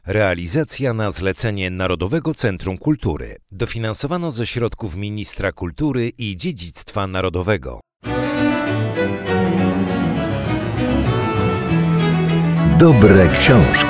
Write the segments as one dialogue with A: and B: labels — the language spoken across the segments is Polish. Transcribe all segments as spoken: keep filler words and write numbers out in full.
A: Realizacja na zlecenie Narodowego Centrum Kultury. Dofinansowano ze środków Ministra Kultury i Dziedzictwa Narodowego.
B: Dobre książki.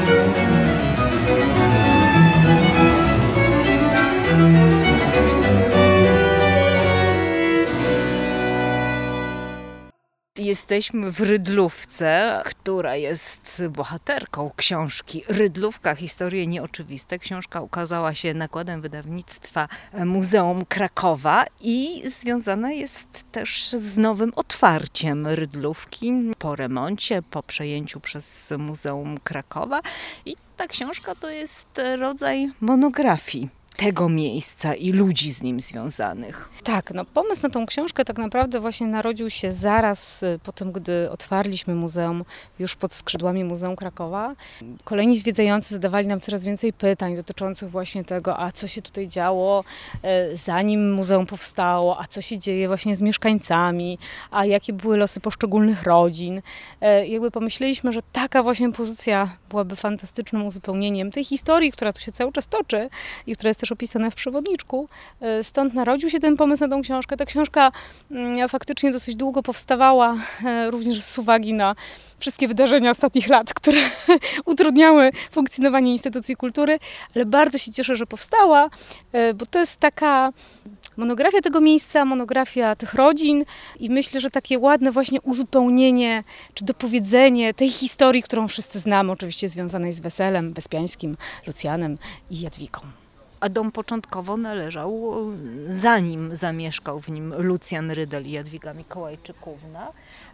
C: Jesteśmy w Rydlówce, która jest bohaterką książki Rydlówka. Historie nieoczywiste. Książka ukazała się nakładem wydawnictwa Muzeum Krakowa i związana jest też z nowym otwarciem Rydlówki po remoncie, po przejęciu przez Muzeum Krakowa. I ta książka to jest rodzaj monografii tego miejsca i ludzi z nim związanych.
D: Tak, no pomysł na tą książkę tak naprawdę właśnie narodził się zaraz po tym, gdy otwarliśmy muzeum już pod skrzydłami Muzeum Krakowa. Kolejni zwiedzający zadawali nam coraz więcej pytań dotyczących właśnie tego, a co się tutaj działo zanim muzeum powstało, a co się dzieje właśnie z mieszkańcami, a jakie były losy poszczególnych rodzin. Jakby pomyśleliśmy, że taka właśnie pozycja byłaby fantastycznym uzupełnieniem tej historii, która tu się cały czas toczy i która jest też opisane w przewodniczku. Stąd narodził się ten pomysł na tą książkę. Ta książka faktycznie dosyć długo powstawała, również z uwagi na wszystkie wydarzenia ostatnich lat, które utrudniały funkcjonowanie instytucji kultury, ale bardzo się cieszę, że powstała, bo to jest taka monografia tego miejsca, monografia tych rodzin i myślę, że takie ładne właśnie uzupełnienie czy dopowiedzenie tej historii, którą wszyscy znamy, oczywiście związanej z Weselem, Wyspiańskim, Lucjanem i Jadwigą.
C: A dom początkowo należał, zanim zamieszkał w nim Lucjan Rydel i Jadwiga Mikołajczykówna,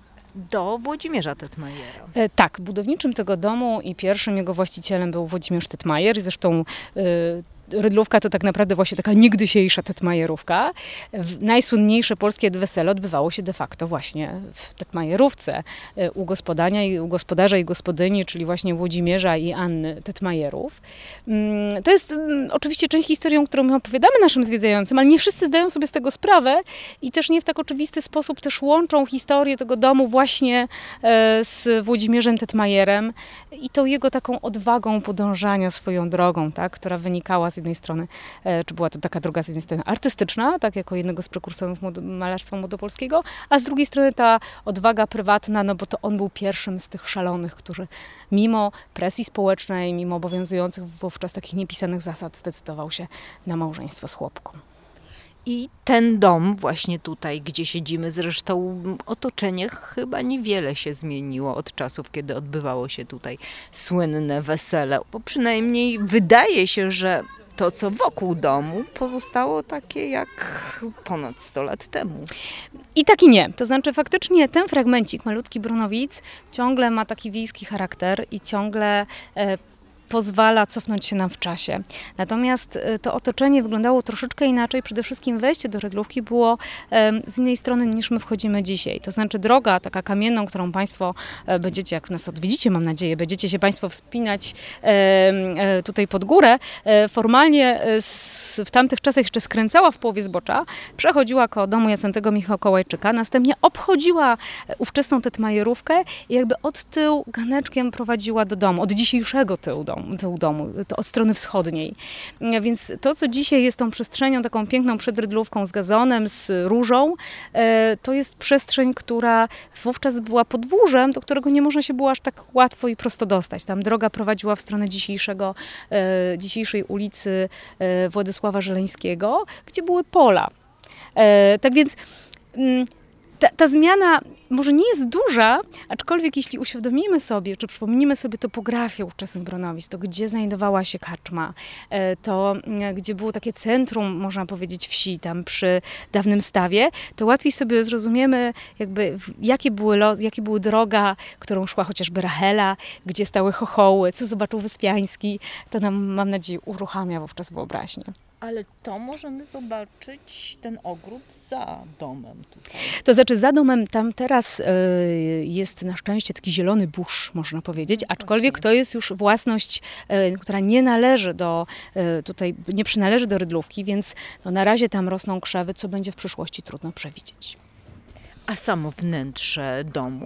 C: do Włodzimierza Tetmajera.
D: E, tak, budowniczym tego domu i pierwszym jego właścicielem był Włodzimierz Tetmajer. Zresztą e, Rydlówka to tak naprawdę właśnie taka niegdysiejsza Tetmajerówka. Najsłynniejsze polskie wesele odbywało się de facto właśnie w Tetmajerówce u gospodarza i u gospodarza i gospodyni, czyli właśnie Włodzimierza i Anny Tetmajerów. To jest oczywiście część historii, którą my opowiadamy naszym zwiedzającym, ale nie wszyscy zdają sobie z tego sprawę i też nie w tak oczywisty sposób też łączą historię tego domu właśnie z Włodzimierzem Tetmajerem i tą jego taką odwagą podążania swoją drogą, tak, która wynikała z jednej strony, czy była to taka droga z jednej strony artystyczna, tak jako jednego z prekursorów mod- malarstwa młodopolskiego, a z drugiej strony ta odwaga prywatna, no bo to on był pierwszym z tych szalonych, którzy mimo presji społecznej, mimo obowiązujących wówczas takich niepisanych zasad zdecydował się na małżeństwo z chłopką.
C: I ten dom właśnie tutaj, gdzie siedzimy, zresztą otoczenie chyba niewiele się zmieniło od czasów, kiedy odbywało się tutaj słynne wesele, bo przynajmniej wydaje się, że to, co wokół domu, pozostało takie jak ponad sto lat temu.
D: I tak i nie. To znaczy faktycznie ten fragmencik, malutki Brunowic, ciągle ma taki wiejski charakter i ciągle e, pozwala cofnąć się nam w czasie. Natomiast to otoczenie wyglądało troszeczkę inaczej. Przede wszystkim wejście do Rydlówki było z innej strony niż my wchodzimy dzisiaj. To znaczy droga taka kamienną, którą Państwo będziecie, jak nas odwiedzicie, mam nadzieję, będziecie się Państwo wspinać tutaj pod górę, formalnie w tamtych czasach jeszcze skręcała w połowie zbocza, przechodziła koło domu Jacentego Mikołajczyka, następnie obchodziła ówczesną Tetmajerówkę i jakby od tyłu ganeczkiem prowadziła do domu, od dzisiejszego tyłu domu. Tył domu, to od strony wschodniej. Więc to, co dzisiaj jest tą przestrzenią taką piękną przed Rydlówką z gazonem, z różą, to jest przestrzeń, która wówczas była podwórzem, do którego nie można się było aż tak łatwo i prosto dostać. Tam droga prowadziła w stronę dzisiejszego, dzisiejszej ulicy Władysława Żeleńskiego, gdzie były pola. Tak więc Ta, ta zmiana może nie jest duża, aczkolwiek jeśli uświadomimy sobie, czy przypomnimy sobie topografię ówczesnych Bronowic, to gdzie znajdowała się karczma, to gdzie było takie centrum, można powiedzieć, wsi, tam przy dawnym stawie, to łatwiej sobie zrozumiemy, jakby jakie były los, jakie były droga, którą szła chociażby Rachela, gdzie stały chochoły, co zobaczył Wyspiański, to nam, mam nadzieję, uruchamia wówczas wyobraźnię.
C: Ale to możemy zobaczyć ten ogród za domem tutaj.
D: To znaczy za domem tam teraz y, jest na szczęście taki zielony burz, można powiedzieć, aczkolwiek to jest już własność, y, która nie należy do, y, tutaj nie przynależy do Rydlówki, więc no, na razie tam rosną krzewy, co będzie w przyszłości trudno przewidzieć.
C: A samo wnętrze domu?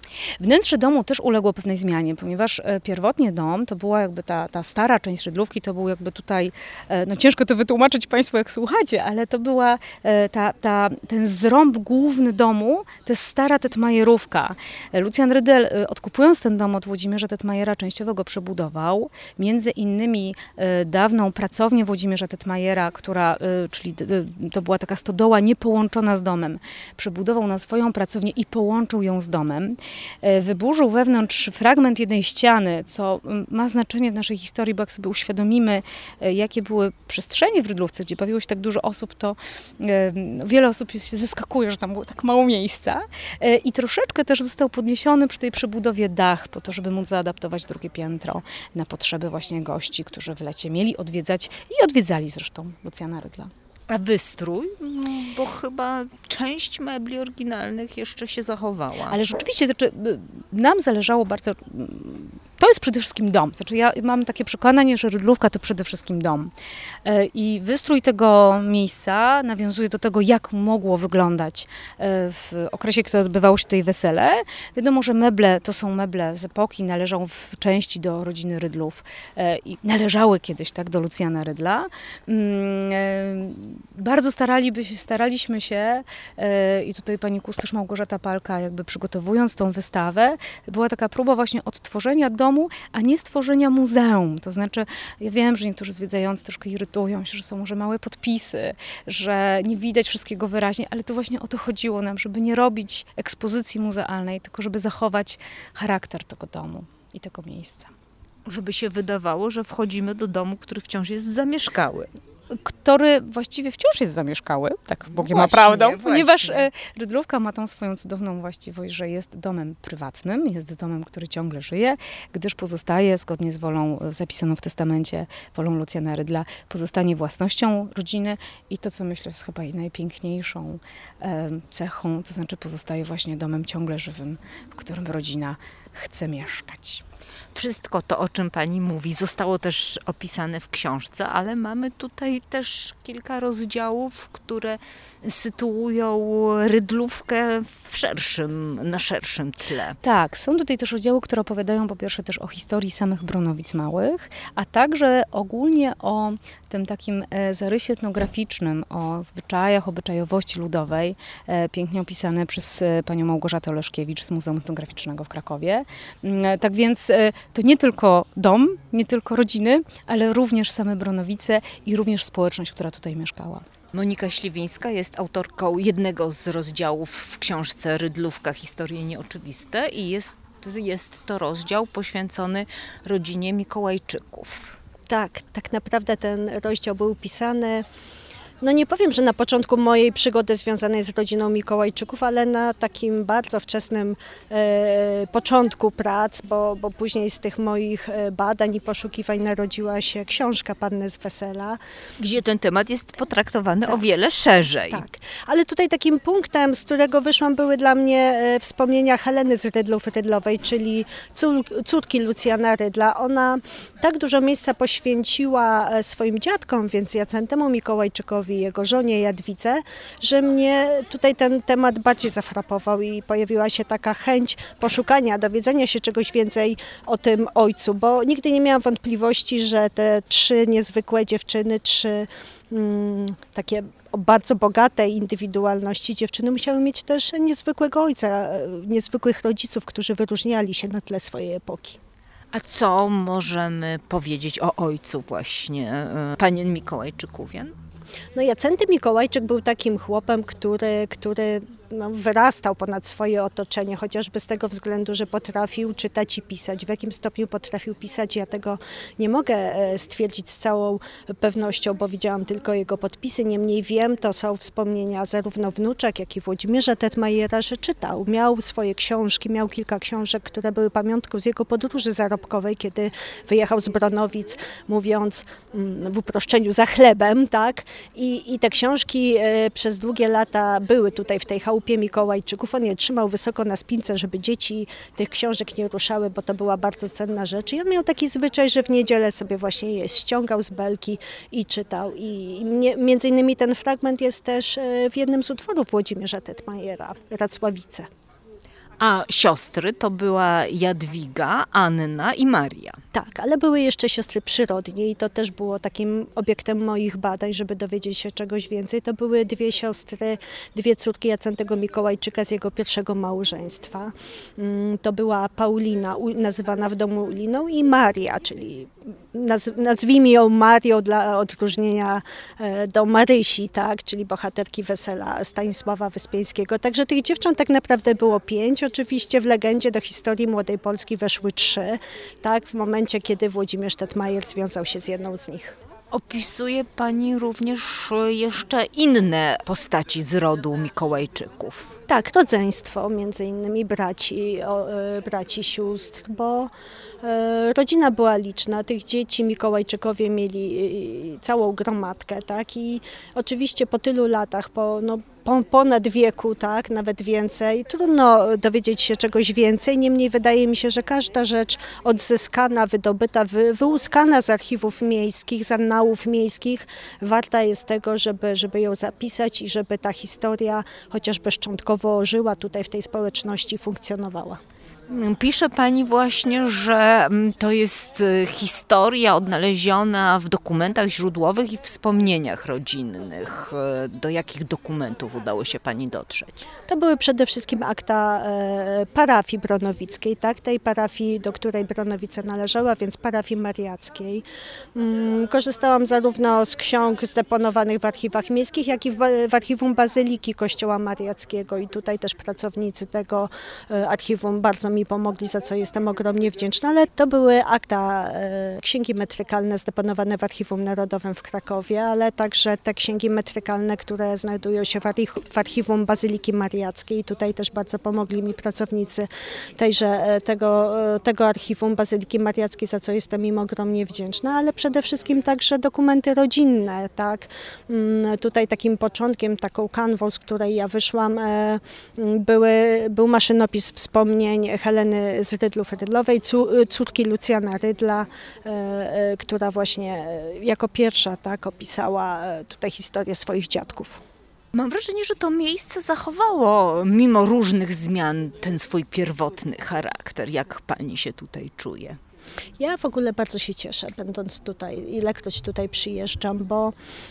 D: Wnętrze domu też uległo pewnej zmianie, ponieważ pierwotnie dom to była jakby ta, ta stara część Rydlówki, to był jakby tutaj, no ciężko to wytłumaczyć Państwu jak słuchacie, ale to była ta, ta, ten zrąb główny domu, to jest stara Tetmajerówka. Lucjan Rydel, odkupując ten dom od Włodzimierza Tetmajera, częściowo go przebudował, między innymi dawną pracownię Włodzimierza Tetmajera, która, czyli to była taka stodoła niepołączona z domem, przebudował na swoją pracownię i połączył ją z domem. Wyburzył wewnątrz fragment jednej ściany, co ma znaczenie w naszej historii, bo jak sobie uświadomimy, jakie były przestrzenie w Rydlówce, gdzie bawiło się tak dużo osób, to wiele osób się zaskakuje, że tam było tak mało miejsca. I troszeczkę też został podniesiony przy tej przebudowie dach, po to, żeby móc zaadaptować drugie piętro na potrzeby właśnie gości, którzy w lecie mieli odwiedzać i odwiedzali zresztą Lucjana Rydla.
C: A wystrój? No, bo chyba część mebli oryginalnych jeszcze się zachowała.
D: Ale rzeczywiście, znaczy, nam zależało bardzo... To jest przede wszystkim dom. Znaczy ja mam takie przekonanie, że Rydlówka to przede wszystkim dom. I wystrój tego miejsca nawiązuje do tego, jak mogło wyglądać w okresie, kiedy odbywało się tutaj wesele. Wiadomo, że meble to są meble z epoki, należą w części do rodziny Rydlów i należały kiedyś tak do Lucjana Rydla. Bardzo staraliby się, staraliśmy się i tutaj pani kustosz Małgorzata Palka, jakby przygotowując tą wystawę, była taka próba właśnie odtworzenia domu, a nie stworzenia muzeum. To znaczy, ja wiem, że niektórzy zwiedzający troszkę irytują się, że są może małe podpisy, że nie widać wszystkiego wyraźnie, ale to właśnie o to chodziło nam, żeby nie robić ekspozycji muzealnej, tylko żeby zachować charakter tego domu i tego miejsca.
C: Żeby się wydawało, że wchodzimy do domu, który wciąż jest zamieszkały.
D: Który właściwie wciąż jest zamieszkały, tak Bogiem
C: Właśnie,
D: ma prawdą,
C: właśnie.
D: ponieważ Rydlówka ma tą swoją cudowną właściwość, że jest domem prywatnym, jest domem, który ciągle żyje, gdyż pozostaje, zgodnie z wolą zapisaną w testamencie, wolą Lucjana Rydla, pozostanie własnością rodziny i to, co myślę jest chyba najpiękniejszą cechą, to znaczy pozostaje właśnie domem ciągle żywym, w którym rodzina chce mieszkać.
C: Wszystko to, o czym pani mówi, zostało też opisane w książce, ale mamy tutaj też kilka rozdziałów, które sytuują Rydlówkę w szerszym, na szerszym tle.
D: Tak, są tutaj też rozdziały, które opowiadają po pierwsze też o historii samych Bronowic Małych, a także ogólnie o tym takim zarysie etnograficznym, o zwyczajach, obyczajowości ludowej, pięknie opisane przez panią Małgorzatę Oleszkiewicz z Muzeum Etnograficznego w Krakowie. Tak więc to nie tylko dom, nie tylko rodziny, ale również same Bronowice i również społeczność, która tutaj mieszkała.
C: Monika Śliwińska jest autorką jednego z rozdziałów w książce Rydlówka, historie nieoczywiste i jest, jest to rozdział poświęcony rodzinie Mikołajczyków.
E: Tak, tak naprawdę ten rozdział był pisany, no nie powiem, że na początku mojej przygody związanej z rodziną Mikołajczyków, ale na takim bardzo wczesnym e, początku prac, bo, bo później z tych moich badań i poszukiwań narodziła się książka Panny z Wesela.
C: Gdzie ten temat jest potraktowany
E: tak.
C: o wiele szerzej.
E: Tak, ale tutaj takim punktem, z którego wyszłam, były dla mnie e, wspomnienia Heleny z Rydlów Rydlowej, czyli cór, córki Lucjana Rydla. Ona tak dużo miejsca poświęciła swoim dziadkom, więc Jacentemu Mikołajczykowi, jego żonie Jadwidze, że mnie tutaj ten temat bardziej zafrapował i pojawiła się taka chęć poszukania, dowiedzenia się czegoś więcej o tym ojcu, bo nigdy nie miałam wątpliwości, że te trzy niezwykłe dziewczyny, trzy mm, takie bardzo bogatej indywidualności dziewczyny musiały mieć też niezwykłego ojca, niezwykłych rodziców, którzy wyróżniali się na tle swojej epoki.
C: A co możemy powiedzieć o ojcu właśnie panien Mikołajczykówien?
E: No Jacenty Mikołajczyk był takim chłopem, który, który no, wyrastał ponad swoje otoczenie, chociażby z tego względu, że potrafił czytać i pisać. W jakim stopniu potrafił pisać, ja tego nie mogę stwierdzić z całą pewnością, bo widziałam tylko jego podpisy. Niemniej wiem, to są wspomnienia zarówno wnuczek, jak i Włodzimierza Tetmajera, że czytał. Miał swoje książki, miał kilka książek, które były pamiątką z jego podróży zarobkowej, kiedy wyjechał z Bronowic, mówiąc w uproszczeniu za chlebem, tak? I, i te książki e, przez długie lata były tutaj w tej chałupie Mikołajczyków. On je trzymał wysoko na spince, żeby dzieci tych książek nie ruszały, bo to była bardzo cenna rzecz. I on miał taki zwyczaj, że w niedzielę sobie właśnie je ściągał z belki i czytał. I, i mnie, między innymi ten fragment jest też w jednym z utworów Włodzimierza Tetmajera, Racławice.
C: A siostry to była Jadwiga, Anna i Maria.
E: Tak, ale były jeszcze siostry przyrodnie i to też było takim obiektem moich badań, żeby dowiedzieć się czegoś więcej. To były dwie siostry, dwie córki Jacentego Mikołajczyka z jego pierwszego małżeństwa. To była Paulina, nazywana w domu Uliną, i Maria, czyli nazwijmy ją Marią dla odróżnienia do Marysi, tak, czyli bohaterki Wesela Stanisława Wyspiańskiego. Także tych dziewcząt tak naprawdę było pięć. Oczywiście w legendzie do historii Młodej Polski weszły trzy, tak, w momencie, kiedy Włodzimierz Tetmajer związał się z jedną z nich.
C: Opisuje pani również jeszcze inne postaci z rodu Mikołajczyków.
E: Tak, rodzeństwo, między innymi braci, o, e, braci, sióstr, bo e, rodzina była liczna. Tych dzieci Mikołajczykowie mieli e, całą gromadkę, tak, i oczywiście po tylu latach, po no, po, ponad wieku, tak, nawet więcej, trudno dowiedzieć się czegoś więcej, niemniej wydaje mi się, że każda rzecz odzyskana, wydobyta, wy, wyłuskana z archiwów miejskich, z annałów miejskich, warta jest tego, żeby, żeby ją zapisać i żeby ta historia chociażby szczątkowo żyła tutaj w tej społeczności, funkcjonowała.
C: Pisze pani właśnie, że to jest historia odnaleziona w dokumentach źródłowych i wspomnieniach rodzinnych. Do jakich dokumentów udało się pani dotrzeć?
E: To były przede wszystkim akta e, parafii bronowickiej, tak? Tej parafii, do której Bronowice należała, więc parafii mariackiej. Mm, korzystałam zarówno z ksiąg zdeponowanych w archiwach miejskich, jak i w, w archiwum Bazyliki Kościoła Mariackiego i tutaj też pracownicy tego e, archiwum bardzo mi pomogli, za co jestem ogromnie wdzięczna, ale to były akta, e, księgi metrykalne zdeponowane w Archiwum Narodowym w Krakowie, ale także te księgi metrykalne, które znajdują się w, archi- w Archiwum Bazyliki Mariackiej. Tutaj też bardzo pomogli mi pracownicy tejże, tego, tego Archiwum Bazyliki Mariackiej, za co jestem im ogromnie wdzięczna, ale przede wszystkim także dokumenty rodzinne, tak. Mm, tutaj takim początkiem, taką kanwą, z której ja wyszłam, e, były, był maszynopis wspomnień Heleny z Rydlów-Rydlowej, córki Lucjana Rydla, e, e, która właśnie jako pierwsza, tak, opisała tutaj historię swoich dziadków.
C: Mam wrażenie, że to miejsce zachowało, mimo różnych zmian, ten swój pierwotny charakter. Jak pani się tutaj czuje?
E: Ja w ogóle bardzo się cieszę, będąc tutaj, ilekroć tutaj przyjeżdżam, bo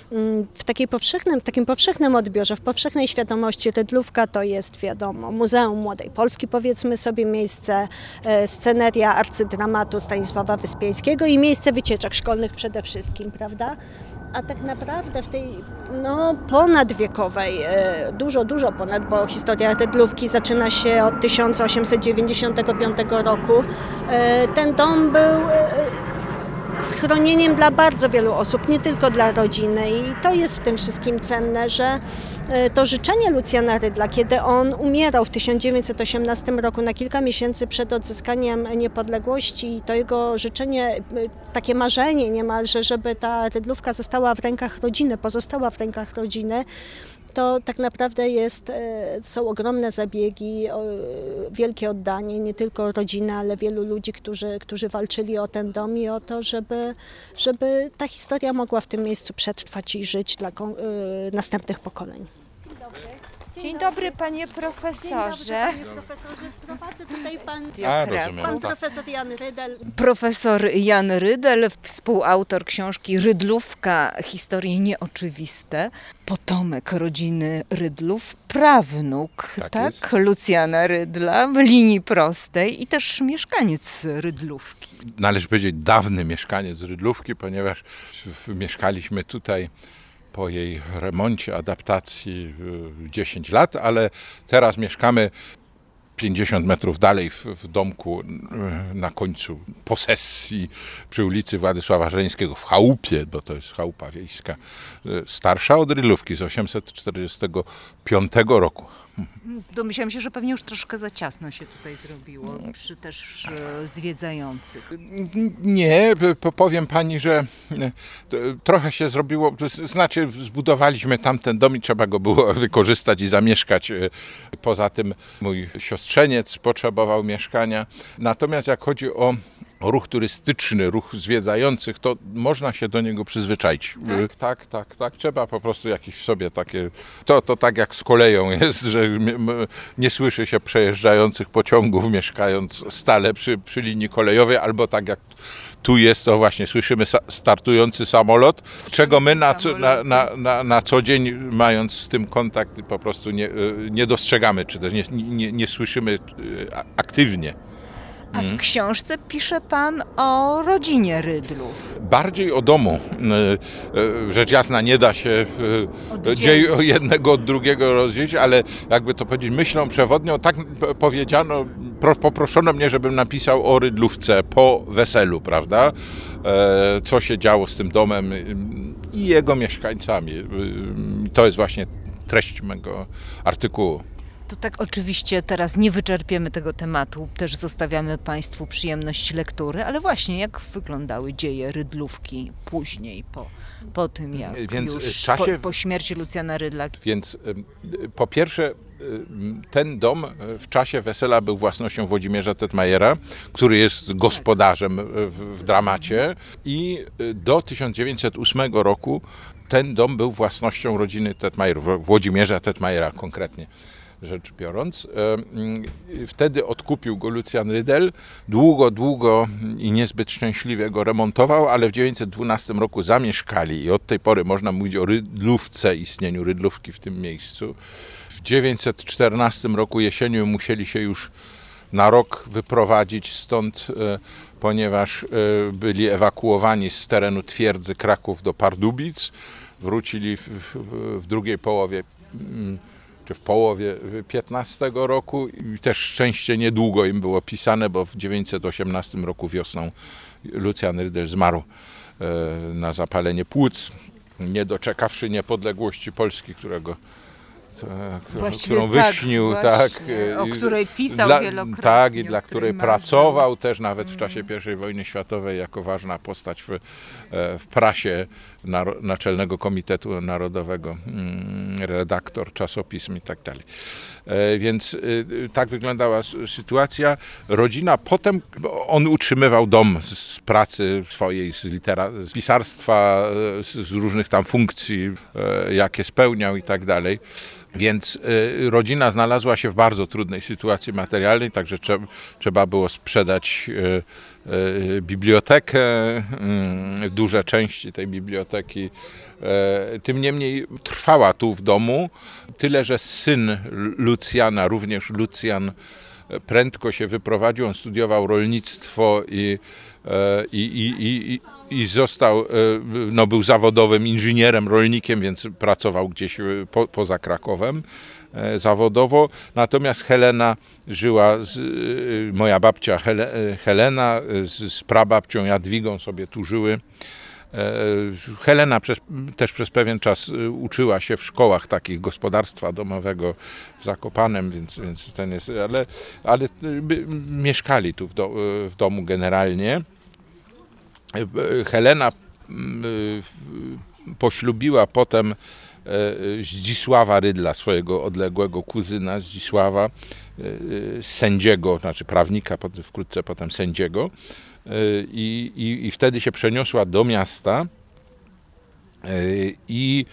E: w, takiej powszechnym, w takim powszechnym odbiorze, w powszechnej świadomości Rydlówka to jest, wiadomo, Muzeum Młodej Polski, powiedzmy sobie, miejsce e, sceneria arcydramatu Stanisława Wyspiańskiego i miejsce wycieczek szkolnych przede wszystkim, prawda? A tak naprawdę w tej no, ponadwiekowej, dużo, dużo ponad, bo historia Rydlówki zaczyna się od tysiąc osiemset dziewięćdziesiątego piątego roku. Ten dom był schronieniem dla bardzo wielu osób, nie tylko dla rodziny, i to jest w tym wszystkim cenne, że to życzenie Lucjana Rydla, kiedy on umierał w tysiąc dziewięćset osiemnastym roku, na kilka miesięcy przed odzyskaniem niepodległości, to jego życzenie, takie marzenie niemalże, żeby ta Rydlówka została w rękach rodziny, pozostała w rękach rodziny, to tak naprawdę jest, są ogromne zabiegi, wielkie oddanie, nie tylko rodziny, ale wielu ludzi, którzy, którzy walczyli o ten dom i o to, żeby, żeby ta historia mogła w tym miejscu przetrwać i żyć dla następnych pokoleń.
C: Dzień dobry, panie profesorze.
E: Dzień dobry, panie profesorze. Prowadzę tutaj pan,
F: A, rozumiem.
E: pan profesor Jan Rydel.
C: Profesor Jan Rydel, współautor książki Rydlówka, historie nieoczywiste, potomek rodziny Rydlów, prawnuk,
F: Tak
C: tak,
F: jest.
C: Lucjana Rydla, w linii prostej i też mieszkaniec Rydlówki.
F: Należy powiedzieć dawny mieszkaniec Rydlówki, ponieważ w- mieszkaliśmy tutaj po jej remoncie, adaptacji y, dziesięć lat, ale teraz mieszkamy pięćdziesiąt metrów dalej w, w domku y, na końcu posesji przy ulicy Władysława Żeleńskiego, w chałupie, bo to jest chałupa wiejska, y, starsza od Rydlówki z osiemset czterdziestego piątego roku.
C: Domyślam się, że pewnie już troszkę za ciasno się tutaj zrobiło przy też e, zwiedzających.
F: Nie, p- powiem pani, że e, to, trochę się zrobiło, to z- znaczy zbudowaliśmy tamten dom i trzeba go było wykorzystać i zamieszkać. e, Poza tym mój siostrzeniec potrzebował mieszkania. Natomiast jak chodzi o ruch turystyczny, ruch zwiedzających, to można się do niego przyzwyczaić. Tak, tak, tak, tak. Trzeba po prostu jakieś w sobie takie... To, to tak jak z koleją jest, że nie słyszy się przejeżdżających pociągów, mieszkając stale przy, przy linii kolejowej, albo tak jak tu jest, to właśnie słyszymy startujący samolot, czego my na, na, na, na, na co dzień, mając z tym kontakt, po prostu nie, nie dostrzegamy, czy też nie, nie, nie słyszymy aktywnie.
C: A w książce pisze pan o rodzinie Rydlów.
F: Bardziej o domu. Rzecz jasna, nie da się
C: Oddzielić.
F: dzieju jednego od drugiego rozdzielić, ale jakby to powiedzieć, myślą przewodnią, tak powiedziano, poproszono mnie, żebym napisał o Rydlówce po weselu, prawda? Co się działo z tym domem i jego mieszkańcami. To jest właśnie treść mego artykułu.
C: To tak oczywiście teraz nie wyczerpiemy tego tematu, też zostawiamy Państwu przyjemność lektury, ale właśnie jak wyglądały dzieje Rydlówki później, po, po tym jak
F: Więc
C: już
F: w czasie...
C: po, po śmierci Lucjana Rydla.
F: Więc po pierwsze ten dom w czasie wesela był własnością Włodzimierza Tetmajera, który jest gospodarzem w, w dramacie i do tysiąc dziewięćset ósmego roku ten dom był własnością rodziny Tetmajerów, Włodzimierza Tetmajera konkretnie rzecz biorąc. Wtedy odkupił go Lucjan Rydel, długo, długo i niezbyt szczęśliwie go remontował, ale w dziewięćset dwunastym roku zamieszkali i od tej pory można mówić o Rydlówce, istnieniu Rydlówki w tym miejscu. W dziewięćset czternastym roku jesienią musieli się już na rok wyprowadzić stąd, ponieważ byli ewakuowani z terenu twierdzy Kraków do Pardubic. Wrócili w, w, w drugiej połowie czy w połowie piętnastego roku i też szczęście niedługo im było pisane, bo w dziewięćset osiemnastym roku wiosną Lucjan Rydel zmarł na zapalenie płuc, nie doczekawszy niepodległości Polski, którego którą wyśnił,
C: tak,
F: tak,
C: o której pisał
F: dla,
C: wielokrotnie.
F: tak, i dla której pracował
C: marzył.
F: też nawet w czasie pierwszej wojny światowej jako ważna postać w, w prasie Naczelnego Komitetu Narodowego, redaktor czasopism i tak dalej. Więc tak wyglądała sytuacja. Rodzina potem, on utrzymywał dom z pracy swojej, z, litera, z pisarstwa, z różnych tam funkcji, jakie spełniał i tak dalej. Więc rodzina znalazła się w bardzo trudnej sytuacji materialnej, także trzeba, trzeba było sprzedać bibliotekę, duże części tej biblioteki. Tym niemniej trwała tu w domu, tyle że syn Lucjana, również Lucjan, prędko się wyprowadził, on studiował rolnictwo i, i, i, i, i został, no był zawodowym inżynierem, rolnikiem, więc pracował gdzieś po, poza Krakowem zawodowo. Natomiast Helena żyła, z, moja babcia Hele, Helena z, z prababcią Jadwigą sobie tu żyły. Helena przez, też przez pewien czas uczyła się w szkołach takich gospodarstwa domowego w Zakopanem, więc, więc ten jest, ale, ale by, mieszkali tu w, do, w domu generalnie. Helena poślubiła potem Zdzisława Rydla, swojego odległego kuzyna Zdzisława, sędziego, znaczy prawnika, wkrótce potem sędziego. I, i, i wtedy się przeniosła do miasta i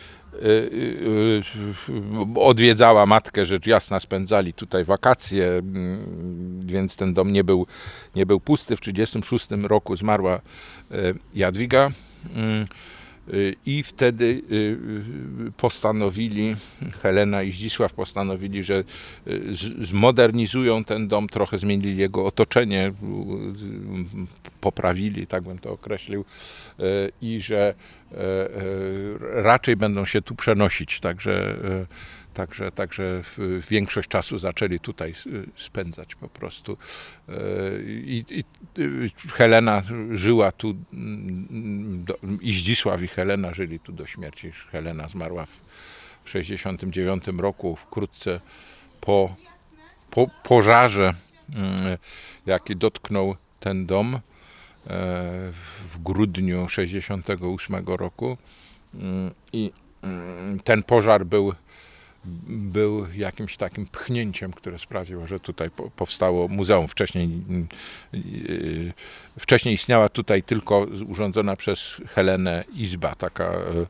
F: odwiedzała matkę, rzecz jasna, spędzali tutaj wakacje, więc ten dom nie był, nie był pusty. W tysiąc dziewięćset trzydziestym szóstym roku zmarła Jadwiga i wtedy postanowili, Helena i Zdzisław postanowili, że zmodernizują ten dom, trochę zmienili jego otoczenie, poprawili, tak bym to określił, i że raczej będą się tu przenosić, także Także, także większość czasu zaczęli tutaj spędzać po prostu. I, i Helena żyła tu, i Zdzisław i Helena żyli tu do śmierci. Helena zmarła w tysiąc dziewięćset sześćdziesiątym dziewiątym roku, wkrótce po, po pożarze, jaki dotknął ten dom w grudniu tysiąc dziewięćset sześćdziesiątego ósmego roku. I ten pożar był był jakimś takim pchnięciem, które sprawiło, że tutaj powstało muzeum. Wcześniej, wcześniej istniała tutaj tylko urządzona przez Helenę izba, taka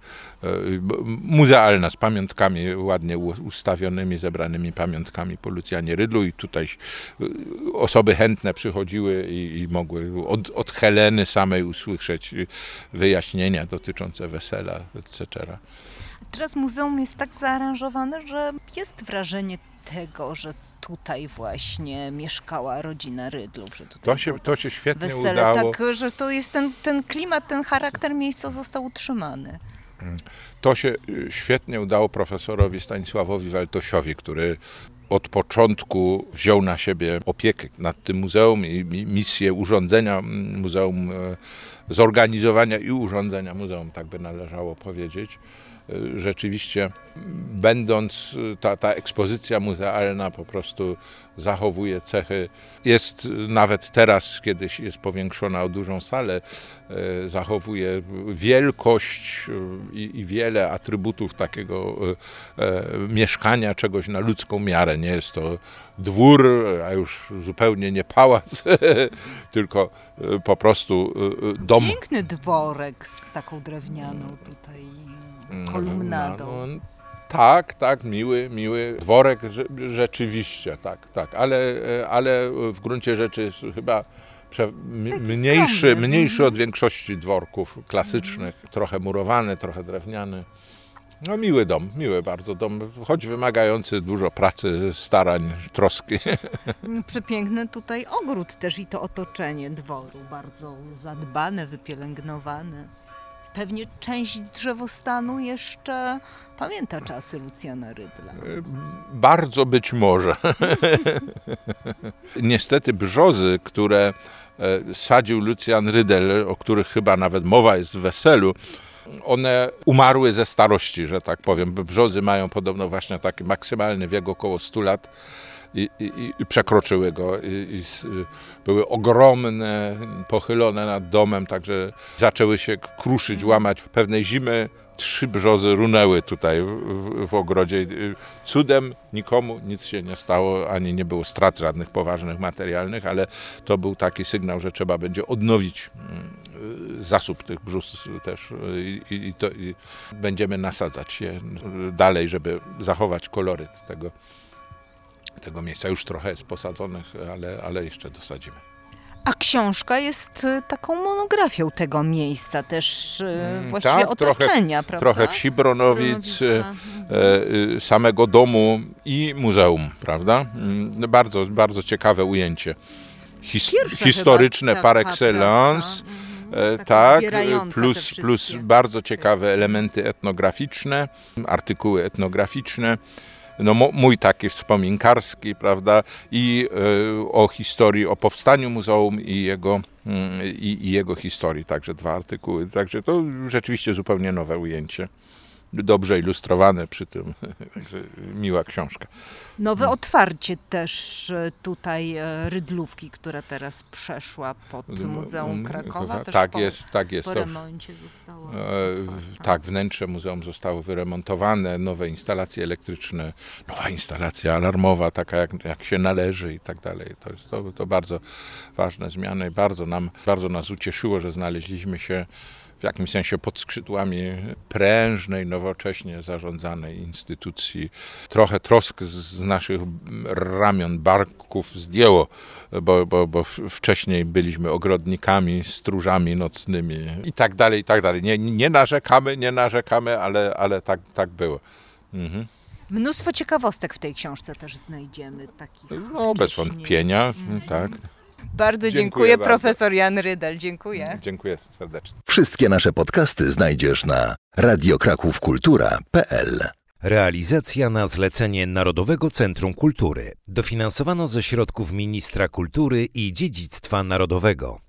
F: muzealna z pamiątkami ładnie ustawionymi, zebranymi pamiątkami po Lucjanie Rydlu i tutaj osoby chętne przychodziły i, i mogły od, od Heleny samej usłyszeć wyjaśnienia dotyczące wesela, et cetera.
C: Teraz muzeum jest tak zaaranżowane, że jest wrażenie tego, że tutaj właśnie mieszkała rodzina Rydlów, że tutaj
F: To się, to się świetnie
C: wesele,
F: udało.
C: tak, że to jest ten, ten klimat, ten charakter miejsca został utrzymany.
F: To się świetnie udało profesorowi Stanisławowi Waltosiowi, który od początku wziął na siebie opiekę nad tym muzeum i misję urządzenia muzeum, zorganizowania i urządzenia muzeum, tak by należało powiedzieć. Rzeczywiście, będąc, ta, ta ekspozycja muzealna po prostu zachowuje cechy. Jest nawet teraz, kiedy jest powiększona o dużą salę, zachowuje wielkość i, i wiele atrybutów takiego e, mieszkania, czegoś na ludzką miarę. Nie jest to dwór, a już zupełnie nie pałac, tylko po prostu dom.
C: Piękny dworek z taką drewnianą tutaj kolumnadą.
F: No, no, tak, tak, miły, miły dworek, rzeczywiście, tak, tak, ale, ale w gruncie rzeczy chyba prze, mniejszy, mniejszy od większości dworków klasycznych, mm. trochę murowany, trochę drewniany. No miły dom, miły bardzo dom, choć wymagający dużo pracy, starań, troski.
C: Przepiękny tutaj ogród też i to otoczenie dworu, bardzo zadbane, wypielęgnowane. Pewnie część drzewostanu jeszcze pamięta czasy Lucjana Rydla.
F: Bardzo być może. Niestety brzozy, które sadził Lucjan Rydel, o których chyba nawet mowa jest w weselu, one umarły ze starości, że tak powiem. Brzozy mają podobno właśnie taki maksymalny wiek około stu lat. I, i, i przekroczyły go. I, i były ogromne, pochylone nad domem, także zaczęły się kruszyć, łamać. Pewnej zimy trzy brzozy runęły tutaj w, w, w ogrodzie. Cudem nikomu nic się nie stało, ani nie było strat żadnych poważnych materialnych, ale to był taki sygnał, że trzeba będzie odnowić zasób tych brzus też i, i, to, i będziemy nasadzać je dalej, żeby zachować koloryt tego tego miejsca. Już trochę jest posadzonych, ale, ale jeszcze dosadzimy.
C: A książka jest taką monografią tego miejsca, też hmm, właściwie
F: tak,
C: otoczenia,
F: trochę,
C: prawda?
F: Trochę wsi Bronowic, e, samego domu i muzeum, prawda? Bardzo, bardzo ciekawe ujęcie. His, historyczne par excellence.
C: Mhm.
F: Tak, plus, plus bardzo ciekawe elementy etnograficzne, artykuły etnograficzne. No, mój taki wspominkarski, prawda, i y, o historii, o powstaniu muzeum i jego, y, i jego historii, także dwa artykuły, także to rzeczywiście zupełnie nowe ujęcie, dobrze ilustrowane przy tym, także miła książka.
C: Nowe otwarcie też tutaj Rydlówki, która teraz przeszła pod Muzeum Krakowa, też
F: tak
C: po,
F: jest, tak jest.
C: po remoncie zostało
F: e, Tak, wnętrze muzeum zostało wyremontowane, nowe instalacje elektryczne, nowa instalacja alarmowa, taka jak, jak się należy i tak dalej. To, jest, to, to bardzo ważne zmiany, bardzo, nam, bardzo nas ucieszyło, że znaleźliśmy się w jakimś sensie pod skrzydłami prężnej, nowocześnie zarządzanej instytucji. Trochę trosk z naszych ramion, barków zdjęło, bo, bo, bo wcześniej byliśmy ogrodnikami, stróżami nocnymi i tak dalej, i tak dalej. Nie, nie narzekamy, nie narzekamy, ale, ale tak, tak było. Mhm.
C: Mnóstwo ciekawostek w tej książce też znajdziemy. Takich
F: no, bez wątpienia, mhm. tak.
C: Bardzo dziękuję, dziękuję bardzo. Profesor Jan Rydel, dziękuję.
F: Dziękuję serdecznie.
B: Wszystkie nasze podcasty znajdziesz na radio kraków kultura kropka p l.
A: Realizacja na zlecenie Narodowego Centrum Kultury. Dofinansowano ze środków Ministra Kultury i Dziedzictwa Narodowego.